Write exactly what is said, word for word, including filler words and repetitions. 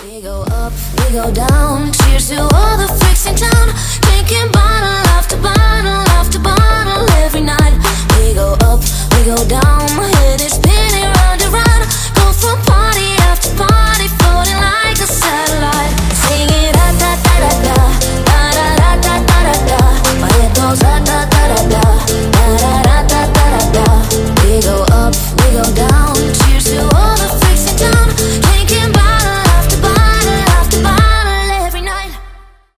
We go up, we go down. Cheers to all the freaks in town. Drinking bottle after bottle after bottle every night. We go up, we go down.